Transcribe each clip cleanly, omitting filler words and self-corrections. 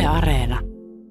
Areena.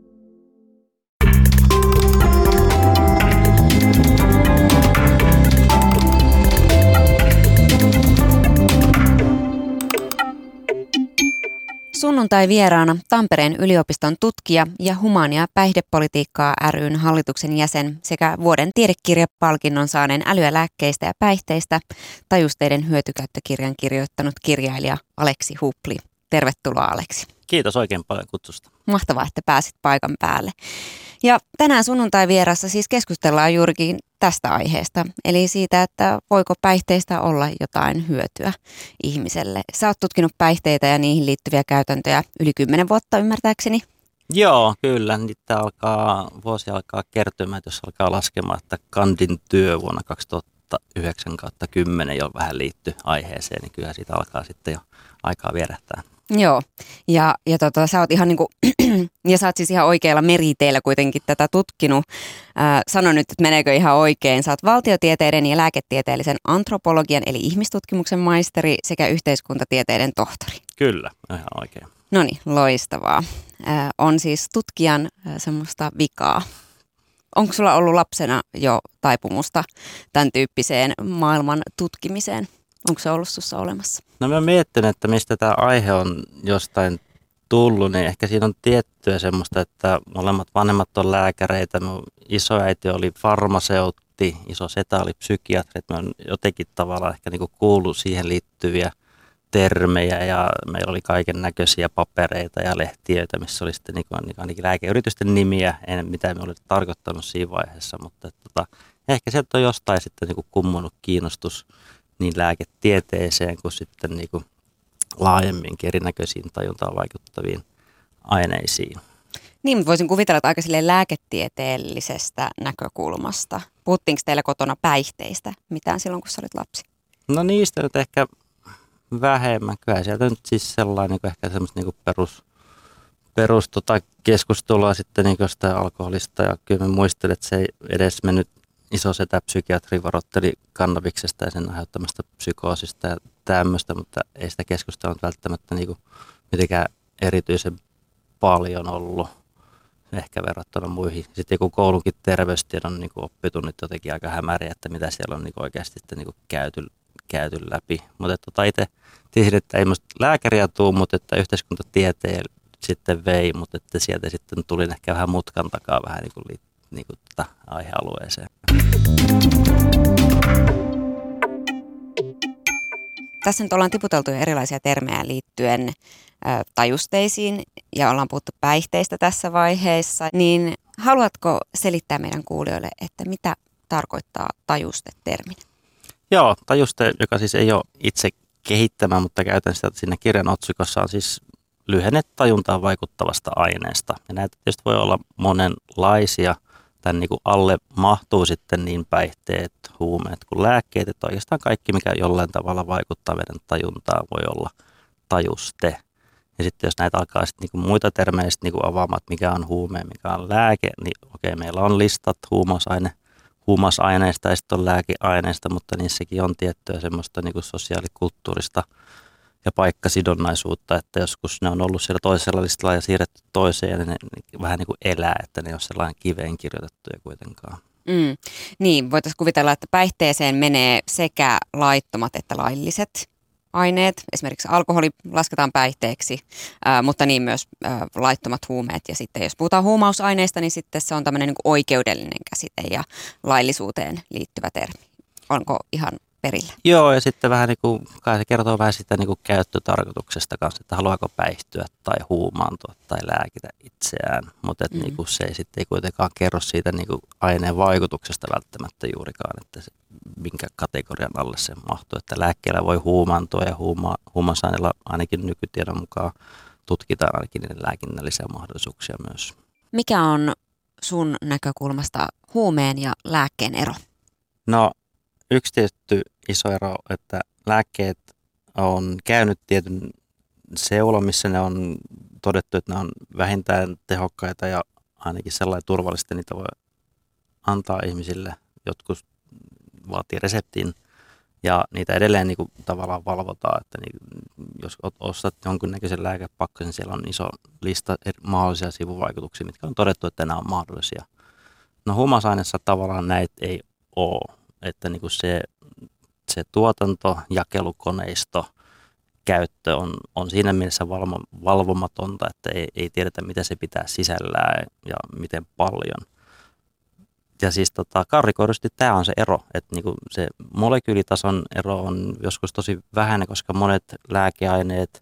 Sunnuntai vieraana Tampereen yliopiston tutkija ja Humania päihdepolitiikkaa ry:n hallituksen jäsen sekä vuoden tiedekirjapalkinnon saaneen Älyä lääkkeistä ja päihteistä tajusteiden hyötykäyttökirjan kirjoittanut kirjailija Aleksi Hupli. Tervetuloa, Aleksi. Kiitos oikein paljon kutsusta. Mahtavaa, että pääsit paikan päälle. Ja tänään sunnuntai vierassa siis keskustellaan juurikin tästä aiheesta, eli siitä, että voiko päihteistä olla jotain hyötyä ihmiselle. Sä oot tutkinut päihteitä ja niihin liittyviä käytäntöjä yli 10 vuotta ymmärtääkseni. Joo, kyllä. Niitä vuosi alkaa kertymään, jos alkaa laskemaan, että kandin työ vuonna 2009-10 jo vähän liittyy aiheeseen, niin kyllä siitä alkaa sitten jo aikaa vierähtää. Joo, ja sä oot ihan niinku, ja sä oot siis ihan oikeilla meriteillä kuitenkin tätä tutkinut. Sano nyt, että meneekö ihan oikein. Sä oot valtiotieteiden ja lääketieteellisen antropologian eli ihmistutkimuksen maisteri sekä yhteiskuntatieteiden tohtori. Kyllä, ihan oikein. No niin, loistavaa. On siis tutkijan semmoista vikaa. Onko sulla ollut lapsena jo taipumusta tämän tyyppiseen maailman tutkimiseen? Onko se ollut sussa olemassa? No mä mietin, että mistä tämä aihe on jostain tullut, niin ehkä siinä on tiettyä semmoista, että molemmat vanhemmat on lääkäreitä. Mun isoäiti oli farmaseutti, iso setä oli psykiatri. Mä oon jotenkin tavallaan ehkä niinku kuullut siihen liittyviä termejä ja meillä oli kaiken näköisiä papereita ja lehtiöitä, missä oli sitten ainakin lääkeyritysten nimiä, en mitä me oli tarkoittanut siinä vaiheessa, mutta ehkä sieltä on jostain sitten niinku kummunut kiinnostus niin lääketieteeseen kuin sitten niinku laajemminkin erinäköisiin tajuntaan vaikuttaviin aineisiin. Niin, mutta voisin kuvitella, että aika silleen lääketieteellisestä näkökulmasta. Puhuttiinko teillä kotona päihteistä mitään silloin, kun sä olit lapsi? No niistä nyt ehkä vähemmän. Kyllä sieltä nyt siis sellainen niin ehkä semmoista niin perus keskustelua sitten niin jostain alkoholista. Ja kyllä mä muistelen, että se ei edes mennyt. Iso setä psykiatri varoitteli kannabiksesta ja sen aiheuttamasta psykoosista ja tämmöistä, mutta ei sitä keskustelua välttämättä niin mitenkään erityisen paljon ollut ehkä verrattuna muihin. Sitten joku koulunkin terveystiedon niin oppitunnit jotenkin aika hämäriä, että mitä siellä on niin oikeasti sitten niin käyty läpi. Mutta itse tiesin, että ei musta lääkäriä tule, mutta että yhteiskuntatieteen sitten vei, mutta että sieltä sitten tuli ehkä vähän mutkan takaa vähän niin kuin aihealueeseen. Tässä nyt ollaan tiputeltu jo erilaisia termejä liittyen tajusteisiin ja ollaan puhuttu päihteistä tässä vaiheessa. Niin haluatko selittää meidän kuulijoille, että mitä tarkoittaa tajuste-termini? Joo, tajuste, joka siis ei ole itse kehittämä, mutta käytän sitä siinä kirjan otsikossa, on siis lyhenne tajuntaan vaikuttavasta aineesta. Ja näitä tietysti voi olla monenlaisia. Tämän niin kuin alle mahtuu sitten niin päihteet, huumeet kuin lääkkeet, että oikeastaan kaikki, mikä jollain tavalla vaikuttaa meidän tajuntaan, voi olla tajuste. Ja sitten jos näitä alkaa sitten niin kuin muita termejä niin kuin avaamaan, että mikä on huume, mikä on lääke, niin okei, meillä on listat huumausaineista ja sitten on lääkeaineista, mutta niissäkin on tiettyä semmoista niin kuin sosiaalikulttuurista ja paikkasidonnaisuutta, että joskus ne on ollut siellä toisella listalla ja siirretty toiseen ja ne vähän niin kuin elää, että ne ei ole sellainen kiveen kirjoitettuja kuitenkaan. Niin, voitaisiin kuvitella, että päihteeseen menee sekä laittomat että lailliset aineet. Esimerkiksi alkoholi lasketaan päihteeksi, mutta niin myös laittomat huumeet. Ja sitten jos puhutaan huumausaineista, niin sitten se on tämmöinen niin kuin oikeudellinen käsite ja laillisuuteen liittyvä termi. Onko ihan perillä? Joo, ja sitten vähän niin kuin, kai se kertoo vähän sitä niin kuin käyttötarkoituksesta kanssa, että haluaako päihtyä tai huumaantua tai lääkitä itseään, mutta niin kuin se ei kuitenkaan kerro siitä niin kuin aineen vaikutuksesta välttämättä juurikaan, että se, minkä kategorian alle se mahtuu, että lääkkeellä voi huumaantua ja huumausaineilla ainakin nykytiedon mukaan tutkitaan ainakin niiden lääkinnällisiä mahdollisuuksia myös. Mikä on sun näkökulmasta huumeen ja lääkkeen ero? No, yksi tietty iso ero, että lääkkeet on käynyt tietyn seulon, missä ne on todettu, että ne on vähintään tehokkaita ja ainakin sellainen turvallista, niitä voi antaa ihmisille. Jotkut vaatii reseptin Ja niitä edelleen niin kuin tavallaan valvotaan, että jos ostat jonkinnäköisen lääkepakkasen, siellä on iso lista mahdollisia sivuvaikutuksia, mitkä on todettu, että nämä on mahdollisia. No huumausaineessa tavallaan näitä ei ole, että niin kuin se tuotanto, jakelukoneisto, käyttö on siinä mielessä valvomatonta, että ei tiedetä, mitä se pitää sisällään ja miten paljon. Ja siis karrikoidusti tämä on se ero, että niinku se molekyylitason ero on joskus tosi vähäinen, koska monet lääkeaineet,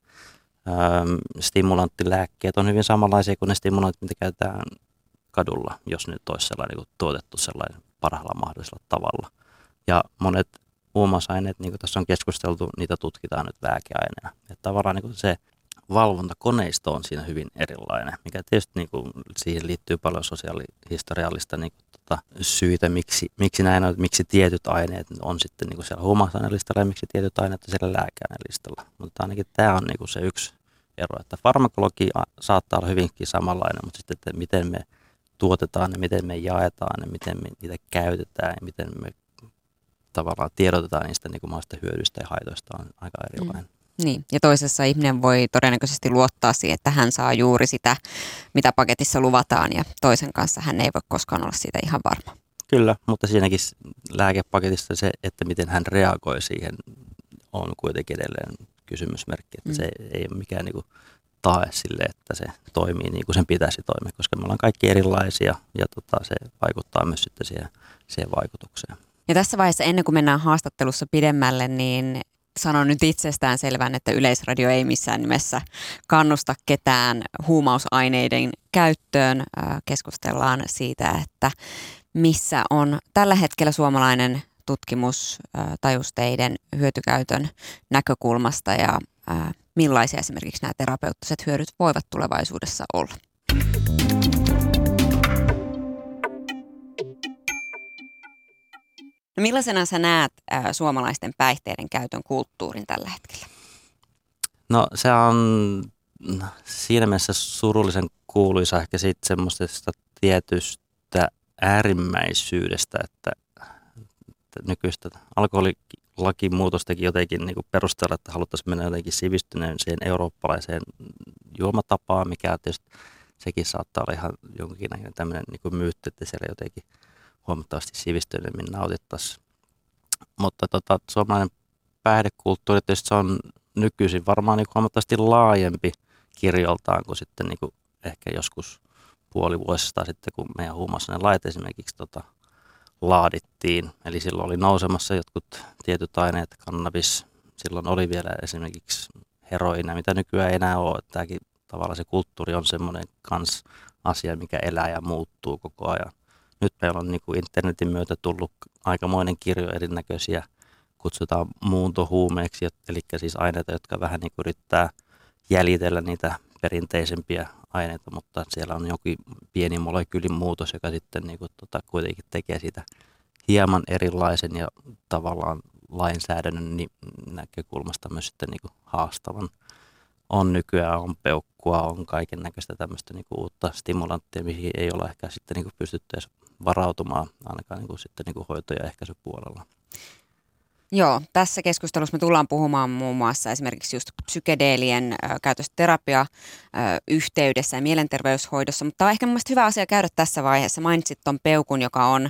stimulanttilääkkeet on hyvin samanlaisia kuin ne stimulantit, mitä käytetään kadulla, jos nyt olisi sellainen niin tuotettu sellainen parhaalla mahdollisella tavalla. Ja monet huumausaineet, niin kuin tässä on keskusteltu, niitä tutkitaan nyt lääkeaineena. Että tavallaan niin kuin se valvontakoneisto on siinä hyvin erilainen, mikä tietysti niin kuin siihen liittyy paljon sosiaalihistoriallista niin kuin, syitä, miksi näin on, miksi tietyt aineet on sitten niin kuin siellä huumausaineelistalla ja miksi tietyt aineet on siellä lääkeaineelistalla. Mutta ainakin tämä on niin kuin se yksi ero, että farmakologia saattaa olla hyvinkin samanlainen, mutta sitten, että miten me tuotetaan ne, miten me jaetaan ne, miten me niitä käytetään ja miten me tavallaan tiedotetaan niistä niin kuin mahdollisista hyödyistä ja haitoista on aika erilainen. Niin, ja toisessa ihminen voi todennäköisesti luottaa siihen, että hän saa juuri sitä, mitä paketissa luvataan, ja toisen kanssa hän ei voi koskaan olla siitä ihan varma. Kyllä, mutta siinäkin lääkepaketissa se, että miten hän reagoi siihen, on kuitenkin edelleen kysymysmerkki, että se ei ole mikään niin kuin tae sille, että se toimii niin kuin sen pitäisi toimia, koska me ollaan kaikki erilaisia, ja se vaikuttaa myös sitten siihen vaikutukseen. Ja tässä vaiheessa, ennen kuin mennään haastattelussa pidemmälle, niin sanon nyt itsestään selvän, että Yleisradio ei missään nimessä kannusta ketään huumausaineiden käyttöön. Keskustellaan siitä, että missä on tällä hetkellä suomalainen tutkimus tajusteiden hyötykäytön näkökulmasta ja millaisia esimerkiksi nämä terapeuttiset hyödyt voivat tulevaisuudessa olla. No millaisena sä näet suomalaisten päihteiden käytön kulttuurin tällä hetkellä? No se on siinä mielessä surullisen kuuluisa ehkä siitä semmoisesta tietystä äärimmäisyydestä, että nykyistä alkoholilakimuutostakin jotenkin niin kuin perustella, että haluttaisiin mennä jotenkin sivistyneeseen eurooppalaiseen juomatapaan, mikä tietysti sekin saattaa olla ihan jonkinlainen tämmöinen niin kuin myytti, että siellä jotenkin huomattavasti sivistyneemmin nautittaisiin. Mutta suomalainen päihdekulttuuri tietysti se on nykyisin varmaan niin huomattavasti laajempi kirjoltaan kuin sitten niin kuin ehkä joskus puoli vuosista sitten, kun meidän huumausainelait esimerkiksi laadittiin. Eli silloin oli nousemassa jotkut tietyt aineet, kannabis, silloin oli vielä esimerkiksi heroina, mitä nykyään ei enää ole. Tämäkin tavallaan se kulttuuri on semmoinen kans asia, mikä elää ja muuttuu koko ajan. Nyt meillä on niin kuin internetin myötä tullut aikamoinen kirjo erinäköisiä, kutsutaan muuntohuumeiksi, eli siis aineita, jotka vähän niin kuin yrittää jäljitellä niitä perinteisempiä aineita, mutta siellä on jokin pieni molekyylin muutos, joka sitten niin kuin kuitenkin tekee siitä hieman erilaisen ja tavallaan lainsäädännön näkökulmasta myös sitten niin kuin haastavan. On nykyään, on peukkua, on kaiken näköistä tämmöistä niin kuin uutta stimulanttia, mihin ei ole ehkä sitten niin kuin pystytty edes varautumaan ainakaan niin kuin sitten niin kuin hoito- ja ehkäisypuolella. Joo, tässä keskustelussa me tullaan puhumaan muun muassa esimerkiksi just psykedeelien käytöstä terapia-yhteydessä ja mielenterveyshoidossa, mutta tämä on ehkä mun mielestä hyvä asia käydä tässä vaiheessa. Mainitsit tuon peukun, joka on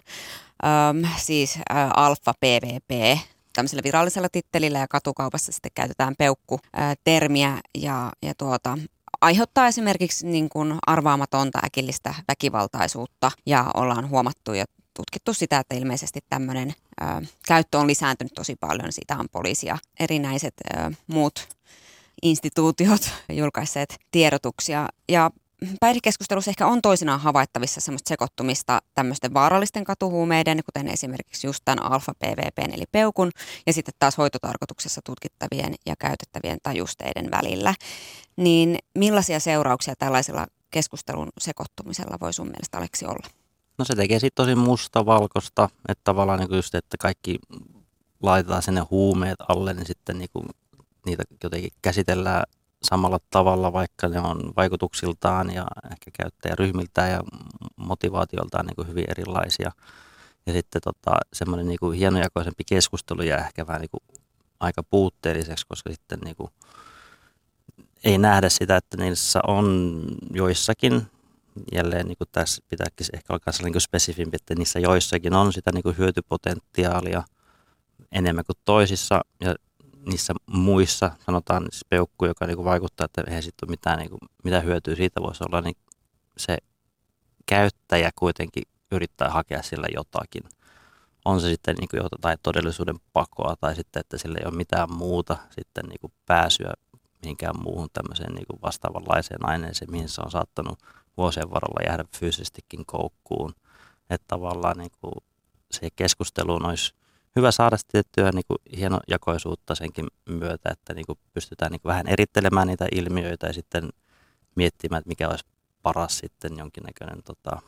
siis alfa-PVP, tämmöisellä virallisella tittelillä ja katukaupassa sitten käytetään peukku-termiä ja aiheuttaa esimerkiksi niin kuin arvaamatonta äkillistä väkivaltaisuutta ja ollaan huomattu ja tutkittu sitä, että ilmeisesti tämmöinen käyttö on lisääntynyt tosi paljon. Siitä on poliisi ja erinäiset muut instituutiot julkaisseet tiedotuksia. Ja päihdekeskustelussa ehkä on toisinaan havaittavissa semmoista sekoittumista tämmöisten vaarallisten katuhuumeiden, kuten esimerkiksi just tämän alfa-PVPn eli peukun, ja sitten taas hoitotarkoituksessa tutkittavien ja käytettävien tajusteiden välillä. Niin millaisia seurauksia tällaisella keskustelun sekoittumisella voi sun mielestä, Aleksi, olla? No se tekee sitten tosi mustavalkoista, että tavallaan niin just, että kaikki laitetaan sinne huumeet alle, niin sitten niin kuin niitä jotenkin käsitellään samalla tavalla, vaikka ne on vaikutuksiltaan ja ehkä käyttäjäryhmiltään ja motivaatioltaan niin kuin hyvin erilaisia. Ja sitten semmoinen niin kuin hienojakoisempi keskustelu jää ehkä vähän niin kuin aika puutteelliseksi, koska sitten niin kuin ei nähdä sitä, että niissä on joissakin, jälleen niin kuin tässä pitääkin ehkä olla niin kuin spesifimpi, että niissä joissakin on sitä niin kuin hyötypotentiaalia enemmän kuin toisissa, ja niissä muissa, sanotaan siis peukku, joka niin kuin vaikuttaa, että eihän sitten ole mitään, niin kuin, mitä hyötyä siitä voisi olla, niin se käyttäjä kuitenkin yrittää hakea sillä jotakin. On se sitten niin kuin jotain todellisuuden pakoa tai sitten, että sillä ei ole mitään muuta sitten niin kuin pääsyä mihinkään muuhun tämmöiseen niin kuin vastaavanlaiseen aineeseen, mihin se on saattanut vuosien varrella jäädä fyysisestikin koukkuun. Että tavallaan niin kuin se keskusteluun olisi hyvä saada tiettyä niin kuin hienojakoisuutta senkin myötä, että niin kuin pystytään niin kuin vähän erittelemään niitä ilmiöitä ja sitten miettimään, että mikä olisi paras sitten jonkinnäköinen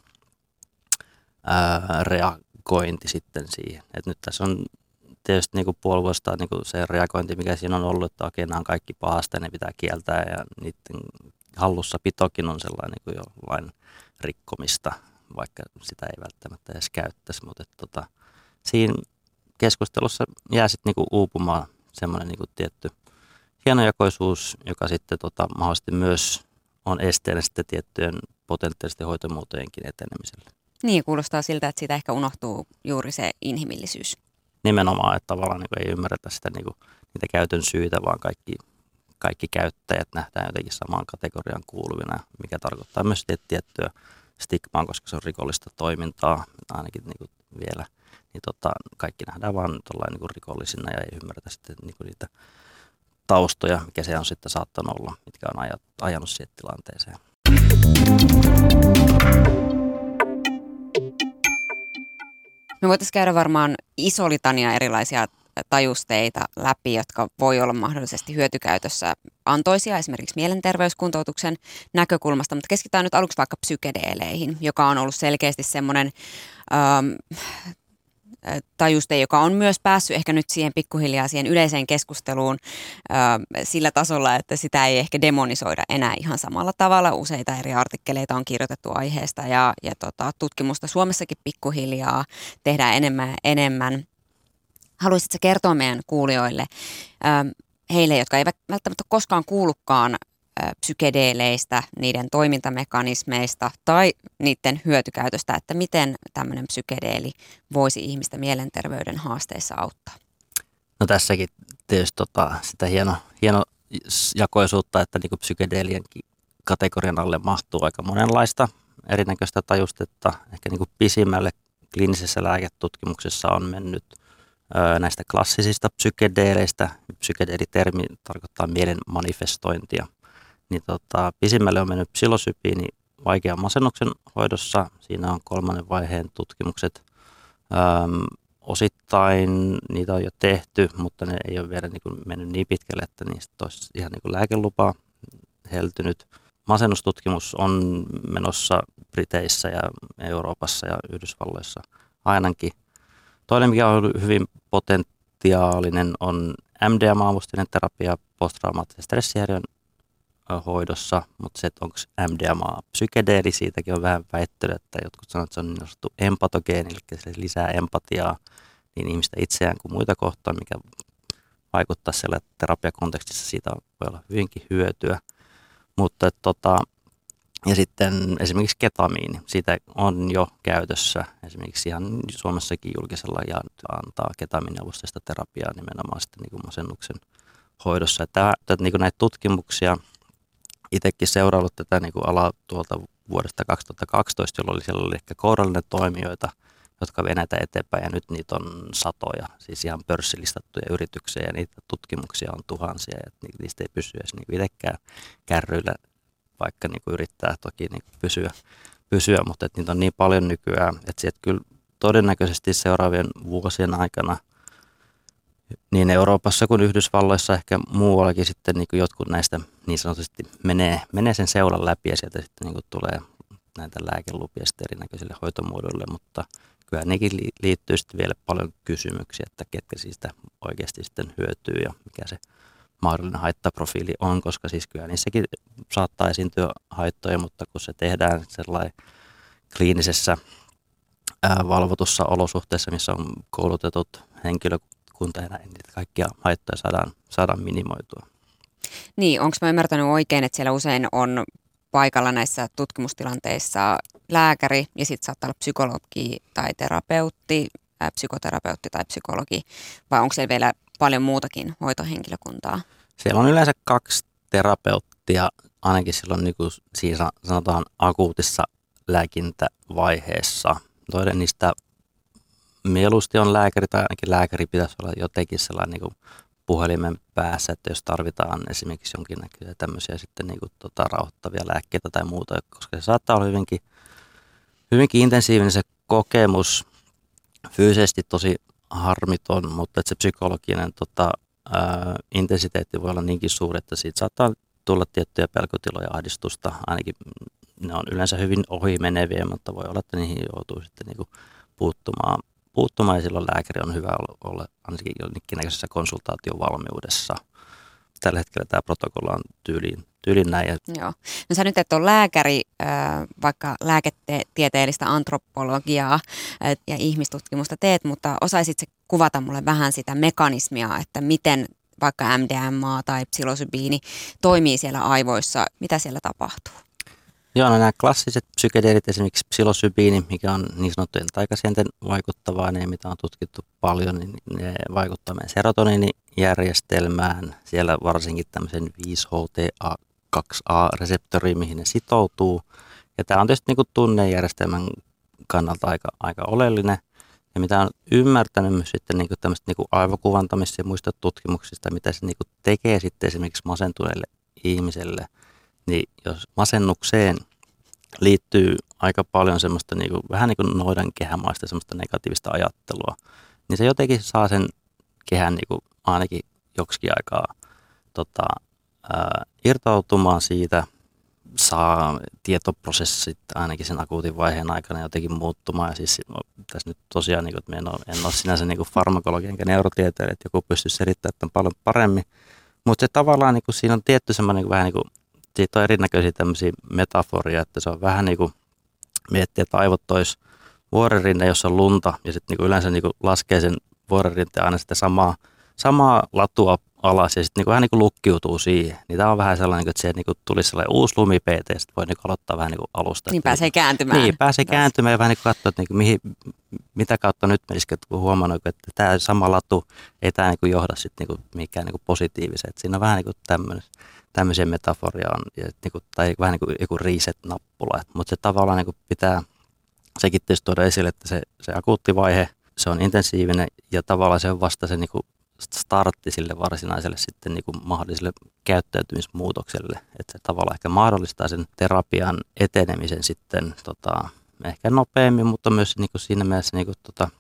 reagointi sitten siihen. Et nyt tässä on tietysti niin kuin puoli vuotta niin kuin se reagointi, mikä siinä on ollut, että okei, nämä on kaikki pahasta ja ne pitää kieltää ja niiden hallussapitokin on sellainen niin kuin jo lain rikkomista, vaikka sitä ei välttämättä edes käyttäisi, mutta siinä keskustelussa jää sitten niin kuin uupumaan semmoinen niin kuin tietty hienojakoisuus, joka sitten mahdollisesti myös on esteenä sitten tiettyjen potentiaalisten hoitomuotojenkin etenemiselle. Niin, kuulostaa siltä, että siitä ehkä unohtuu juuri se inhimillisyys. Nimenomaan, että tavallaan niin ei ymmärretä sitä, niin kuin, niitä käytön syitä, vaan kaikki käyttäjät nähdään jotenkin samaan kategoriaan kuuluvina, mikä tarkoittaa myös tiettyä stigmaa, koska se on rikollista toimintaa, ainakin niin kuin vielä. Niin kaikki nähdään vaan niin kuin rikollisina ja ei ymmärretä sitten niin kuin niitä taustoja, mikä se on sitten saattanut olla, mitkä on ajanut siihen tilanteeseen. Me voitaisiin käydä varmaan iso litania erilaisia tajusteita läpi, jotka voi olla mahdollisesti hyötykäytössä antoisia, esimerkiksi mielenterveyskuntoutuksen näkökulmasta, mutta keskitytään nyt aluksi vaikka psykedeeleihin, joka on ollut selkeästi semmoinen tajuste, joka on myös päässyt ehkä nyt siihen pikkuhiljaa siihen yleiseen keskusteluun sillä tasolla, että sitä ei ehkä demonisoida enää ihan samalla tavalla. Useita eri artikkeleita on kirjoitettu aiheesta ja tutkimusta Suomessakin pikkuhiljaa tehdään enemmän. Haluaisitko kertoa meidän kuulijoille, heille, jotka eivät välttämättä koskaan kuullutkaan psykedeeleistä, niiden toimintamekanismeista tai niiden hyötykäytöstä, että miten tämmöinen psykedeeli voisi ihmistä mielenterveyden haasteissa auttaa? No tässäkin tietysti sitä hienojakoisuutta, että niin kuin psykedeelienkin kategorian alle mahtuu aika monenlaista erinäköistä tajustetta. Ehkä niin kuin pisimmälle kliinisessä lääketutkimuksessa on mennyt näistä klassisista psykedeeleistä. Psykedeelitermi tarkoittaa mielen manifestointia. Niin pisimmälle on mennyt psilosybiini vaikean masennuksen hoidossa. Siinä on 3. vaiheen tutkimukset. Osittain niitä on jo tehty, mutta ne ei ole vielä niin kuin mennyt niin pitkälle, että niistä olisi ihan niin kuin lääkelupaa heltynyt. Masennustutkimus on menossa Briteissä ja Euroopassa ja Yhdysvalloissa ainakin. Toinen, mikä on hyvin potentiaalinen, on MDMA-avusteinen terapia posttraumaattisen stressihäiriön hoidossa, mutta se, että onko MDMA psykedeeli, siitäkin on vähän väittelyä, että jotkut sanoo, että se on niin sanottu empatogeeni, eli se lisää empatiaa niin ihmistä itseään kuin muita kohtaan, mikä vaikuttaa siellä terapiakontekstissa, siitä voi olla hyvinkin hyötyä. Mutta ja sitten esimerkiksi ketamiini, siitä on jo käytössä, esimerkiksi ihan Suomessakin julkisella ja antaa ketamiiniavusteista terapiaa nimenomaan sitten niin kuin masennuksen hoidossa. Että niin kuin näitä tutkimuksia, itsekin seuraillut tätä niin kuin alaa tuolta vuodesta 2012, jolloin siellä oli ehkä kourallinen toimijoita, jotka vie näitä eteenpäin, ja nyt niitä on satoja, siis ihan pörssilistattuja yrityksiä, ja niitä tutkimuksia on tuhansia, ja niistä ei pysy edes niin itsekään kärryillä, vaikka niin kuin yrittää toki niin kuin pysyä, mutta että niitä on niin paljon nykyään, että sieltä kyllä todennäköisesti seuraavien vuosien aikana niin Euroopassa kuin Yhdysvalloissa, ehkä muuallakin sitten niin kuin jotkut näistä niin sanotusti menee sen seulan läpi ja sieltä sitten niin kuin tulee näitä lääkelupia sitten erinäköisille hoitomuodoille, mutta kyllä nekin liittyy sitten vielä paljon kysymyksiä, että ketkä siitä oikeasti sitten hyötyy ja mikä se mahdollinen haittaprofiili on, koska siis kyllä niissäkin saattaa esiintyä haittoja, mutta kun se tehdään sellainen kliinisessä valvotussa olosuhteessa, missä on koulutetut henkilökunta ja näin, niitä kaikkia haittoja saadaan minimoitua. Niin, onko mä ymmärtänyt oikein, että siellä usein on paikalla näissä tutkimustilanteissa lääkäri ja sitten saattaa olla psykologi tai terapeutti, psykoterapeutti tai psykologi, vai onko siellä vielä paljon muutakin hoitohenkilökuntaa? Siellä on yleensä 2 terapeuttia, ainakin silloin niin kuin siinä sanotaan akuutissa lääkintävaiheessa. Toinen niistä mieluusti on lääkäri, tai ainakin lääkäri pitäisi olla jotenkin sellainen niin kuin puhelimen päässä, että jos tarvitaan esimerkiksi jonkinnäköisiä tämmöisiä sitten niin kuin rauhoittavia lääkkeitä tai muuta, koska se saattaa olla hyvinkin intensiivinen se kokemus, fyysisesti tosi harmiton, mutta että se psykologinen intensiteetti voi olla niinkin suuri, että siitä saattaa tulla tiettyjä pelkotiloja ja ahdistusta, ainakin ne on yleensä hyvin ohimeneviä, mutta voi olla, että niihin joutuu sitten niin kuin puuttumaan ja silloin lääkäri on hyvä olla ainakin jonkinnäköisessä konsultaatiovalmiudessa. Tällä hetkellä tämä protokolla on tyyliin näin. Joo. No sä nyt et ole lääkäri, vaikka lääketieteellistä antropologiaa ja ihmistutkimusta teet, mutta osaisit kuvata mulle vähän sitä mekanismia, että miten vaikka MDMA tai psilosybiini toimii siellä aivoissa, mitä siellä tapahtuu? Joo, no nämä klassiset psykedeelit, esimerkiksi psilosybiini, mikä on niin sanottujen taikasienten vaikuttavaa, ne mitä on tutkittu paljon, niin ne vaikuttaa meidän serotoniinijärjestelmään. Siellä varsinkin tämmöisen 5-HTA2A-reseptoriin, mihin ne sitoutuu. Ja tämä on tietysti niin kuin tunnejärjestelmän kannalta aika oleellinen. Ja mitä on ymmärtänyt myös sitten niin kuin tämmöistä niin kuin aivokuvantamista ja muista tutkimuksista, mitä se niin kuin tekee sitten esimerkiksi masentuneelle ihmiselle, niin jos masennukseen liittyy aika paljon semmoista niin kuin, vähän niin kuin noidankehämaista semmoista negatiivista ajattelua, niin se jotenkin saa sen kehän niin kuin ainakin joksikin aikaa irtautumaan siitä, saa tietoprosessit ainakin sen akuutin vaiheen aikana jotenkin muuttumaan. Ja siis tässä nyt tosiaan, niin kuin, että en ole sinänsä niin kuin farmakologia enkä neurotieteilijä, että joku pystyisi selittämään tämän paljon paremmin. Mutta se tavallaan niin kuin, siinä on tietty semmoinen niin vähän niin kuin, siitä on erinäköisiä tämmöisiä metaforia, että se on vähän niin kuin miettiä, että aivot tois vuoririnne, jossa on lunta, ja sitten niin yleensä niin laskee sen vuoririnteen aina sitä samaa latua alas, ja sitten niin vähän niin lukkiutuu siihen. Niin tämä on vähän sellainen, että siihen niin tulisi sellainen uusi lumipeite, ja sitten voi niin aloittaa vähän niin alusta. Niin pääsee kääntymään. Niin, pääsee kääntymään, ja vähän niin katsoa, että niin mitä kautta nyt menisi, kun huomannut, että tämä sama latu ei tämä niin johda sitten niin mikään niin positiiviseen. Siinä on vähän niin tämmöisiä metaforia on, tai vähän niin kuin joku reset-nappula, mutta se tavallaan niin pitää sekin tietysti tuoda esille, että se akuutti vaihe, se on intensiivinen ja tavallaan se on vasta se niin kuin startti sille varsinaiselle sitten niin kuin mahdolliselle käyttäytymismuutokselle, että se tavallaan ehkä mahdollistaa sen terapian etenemisen sitten ehkä nopeammin, mutta myös niin kuin siinä mielessä niin kuin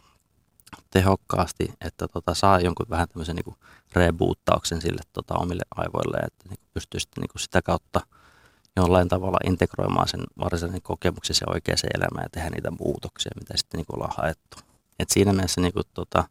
tehokkaasti, että saa jonkun vähän tämmöisen niin kuin reboottauksen sille omille aivoille, että niin pystyy sitten niin sitä kautta jollain tavalla integroimaan sen varsinaisen kokemuksen se oikeaan elämään ja tehdä niitä muutoksia, mitä sitten niin ollaan haettu. Et siinä mielessä niin kuin,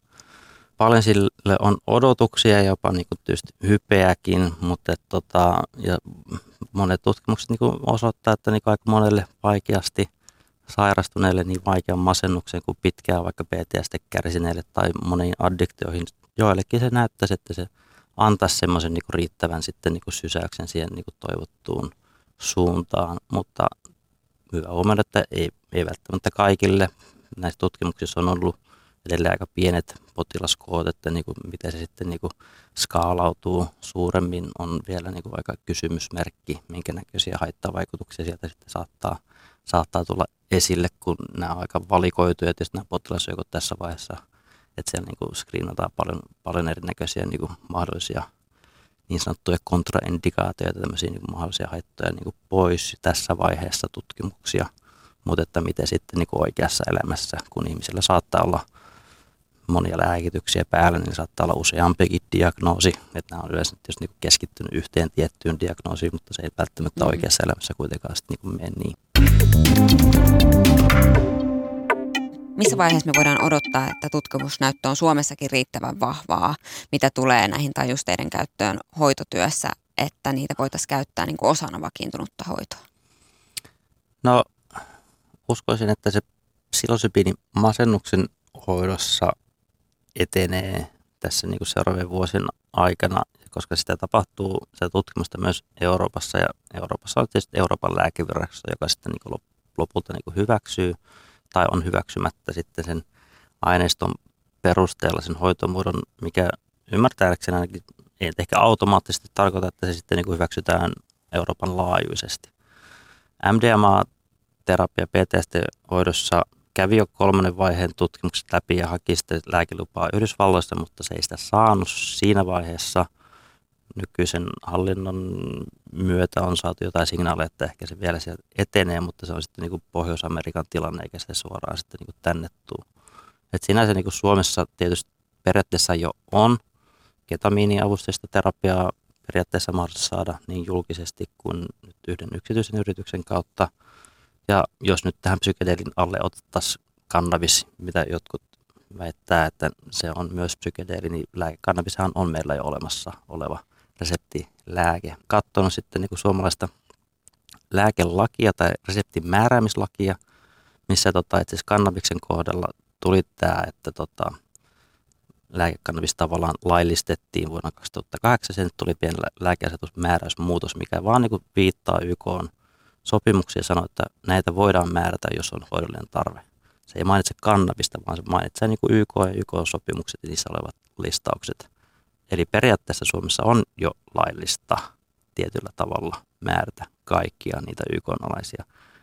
paljon sille on odotuksia ja jopa niin kuin tietysti hypeäkin, mutta ja monet tutkimukset niin kuin osoittaa, että niin aika monelle vaikeasti sairastuneille niin vaikean masennuksen kuin pitkään vaikka PTSD kärsineille tai moniin addiktioihin. Joillekin se näyttäisi, että se antaisi semmoisen niin kuin riittävän sitten niin kuin sysäyksen siihen niin kuin toivottuun suuntaan, mutta hyvä huomioida, että ei välttämättä kaikille. Näissä tutkimuksissa on ollut edelleen aika pienet potilaskoot, että niin kuin miten se sitten niin kuin skaalautuu suuremmin on vielä niin kuin aika kysymysmerkki, minkä näköisiä haittavaikutuksia sieltä sitten saattaa tulla esille, kun nämä on aika valikoituja, että nämä potilasjoukot tässä vaiheessa, että siellä niin kuin screenataan paljon erinäköisiä niin kuin mahdollisia niin sanottuja kontraindikaatioita, tämmöisiä niin kuin mahdollisia haittoja niin kuin pois tässä vaiheessa tutkimuksia, mutta että miten sitten niin kuin oikeassa elämässä, kun ihmisillä saattaa olla monia lääkityksiä päällä, niin saattaa olla useampikin diagnoosi, että nämä on yleensä tietysti niin kuin keskittynyt yhteen tiettyyn diagnoosiin, mutta se ei välttämättä oikeassa elämässä kuitenkaan sitten niin kuin mene niin. Missä vaiheessa me voidaan odottaa, että tutkimusnäyttö on Suomessakin riittävän vahvaa, mitä tulee näihin tajusteiden käyttöön hoitotyössä, että niitä voitaisiin käyttää niin kuin osana vakiintunutta hoitoa? No uskoisin, että se psilosybiini masennuksen hoidossa etenee tässä niin kuin seuraavien vuosien aikana, koska sitä tutkimusta myös Euroopassa, ja Euroopassa on tietysti Euroopan lääkevirasto, joka sitten niin kuin lopulta niin kuin hyväksyy tai on hyväksymättä sitten sen aineiston perusteella sen hoitomuodon, mikä ymmärtääkseni ainakin ei ehkä automaattisesti tarkoita, että se sitten niin kuin hyväksytään Euroopan laajuisesti. MDMA-terapia PTSD-hoidossa kävi jo 3. vaiheen tutkimukset läpi ja haki sitten lääkelupaa Yhdysvalloissa, mutta se ei sitä saanut siinä vaiheessa. Nykyisen hallinnon myötä on saatu jotain signaaleja, että ehkä se vielä sieltä etenee, mutta se on sitten niin kuin Pohjois-Amerikan tilanne, eikä se suoraan sitten niin kuin tänne tule. Et sinänsä niin kuin Suomessa tietysti periaatteessa jo on ketamiiniavusteista terapiaa periaatteessa mahdollista saada niin julkisesti kuin nyt yhden yksityisen yrityksen kautta. Ja jos nyt tähän psykedeelin alle otettaisiin kannabis, mitä jotkut väittää, että se on myös psykedeeli, niin kannabishan on meillä jo olemassa oleva reseptilääke. Katsonut sitten niin kuin suomalaista lääkelakia tai reseptimääräämislakia, missä itse asiassa kannabiksen kohdalla tuli tämä, että lääkekannabis tavallaan laillistettiin vuonna 2008. Sen tuli pieni lääkeasetusmääräysmuutos, mikä vaan niin kuin viittaa YK:n sopimuksia ja sanoo, että näitä voidaan määrätä, jos on hoidollinen tarve. Se ei mainitse kannabista, vaan se mainitsee niin kuin YK ja YK-sopimukset ja niissä olevat listaukset. Eli periaatteessa Suomessa on jo laillista tietyllä tavalla määrätä kaikkia niitä YK-alaisia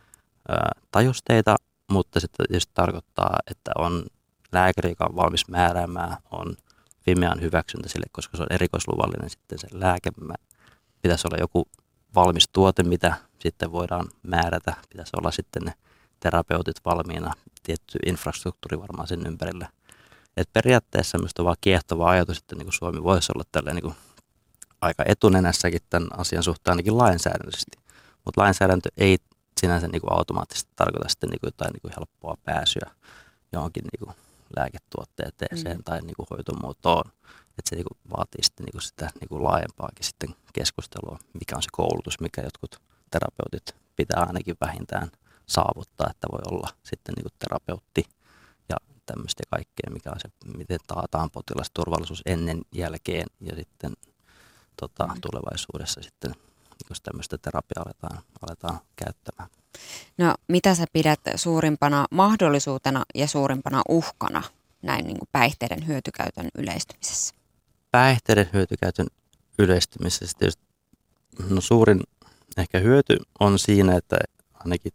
tajusteita, mutta se tietysti tarkoittaa, että on lääkäri, joka on valmis määräämään, on Fimean hyväksyntä sille, koska se on erikoisluvallinen sitten se lääke. Pitäisi olla joku valmis tuote, mitä sitten voidaan määrätä. Pitäisi olla sitten ne terapeutit valmiina, tietty infrastruktuuri varmaan sen ympärillä. Et periaatteessa minusta on vaan kiehtova ajatus, että niin kuin Suomi voisi olla tällä niin kuin aika etunenässäkin tämän asian suhteen ainakin lainsäädännöllisesti. Mutta lainsäädäntö ei sinänsä niin kuin automaattisesti tarkoita sitten niin kuin jotain niin kuin helppoa pääsyä johonkin niin kuin lääketuotteeseen tai niin kuin hoitomuotoon. Että se niin kuin vaatii sitten niin kuin sitä niin kuin laajempaakin sitten keskustelua, mikä on se koulutus, mikä jotkut terapeutit pitää ainakin vähintään saavuttaa, että voi olla sitten niin kuin terapeutti ja tämmöistä kaikkea, mikä on se, miten taataan potilasturvallisuus ennen, jälkeen ja sitten tulevaisuudessa sitten, jos tämmöistä terapiaa aletaan käyttämään. No, mitä sä pidät suurimpana mahdollisuutena ja suurimpana uhkana näin niin kuin päihteiden hyötykäytön yleistymisessä? Päihteiden hyötykäytön yleistymisessä tietysti suurin ehkä hyöty on siinä, että ainakin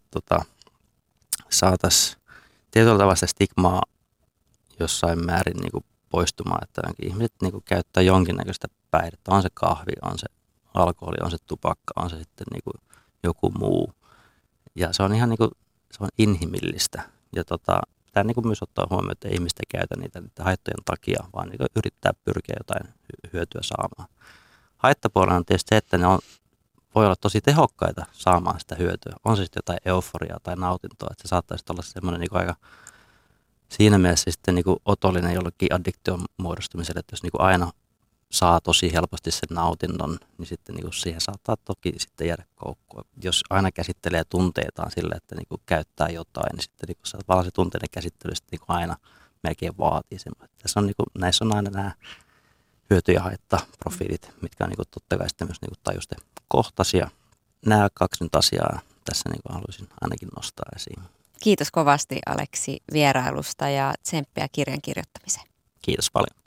saataisiin tietyllä tavalla sitä stigmaa jossain määrin niin kuin poistumaan, että ihmiset niin kuin käyttää jonkinnäköistä päihdettä. On se kahvi, on se alkoholi, on se tupakka, on se sitten niin kuin joku muu. Ja se on ihan niin kuin, se on inhimillistä. Ja pitää niin kuin myös ottaa huomioon, että ihmiset ei käytä niitä haittojen takia, vaan niin kuin yrittää pyrkiä jotain hyötyä saamaan. Haittapuolella on tietysti se, että ne voi olla tosi tehokkaita saamaan sitä hyötyä. On se sitten jotain euforiaa tai nautintoa, että se saattaisi olla semmoinen niin aika siinä mielessä sitten niin kuin otollinen jollekin addiktion muodostumiselle, että jos niin kuin aina saa tosi helposti sen nautinnon, niin sitten niin kuin siihen saattaa toki sitten jäädä koukkua. Jos aina käsittelee tunteitaan sillä, että niin kuin käyttää jotain, niin sitten niin kuin se tunteiden käsittely sitten niin kuin aina melkein vaatii sen. Tässä on, niin kuin, näissä on aina nämä hyöty- ja haittaprofiilit, mitkä on niin kuin totta kai sitten myös niin kuin tajustekohtaisia. Nämä kaksi nyt asiaa tässä niin kuin haluaisin ainakin nostaa esiin. Kiitos kovasti Aleksi vierailusta ja tsemppiä kirjan kirjoittamiseen. Kiitos paljon.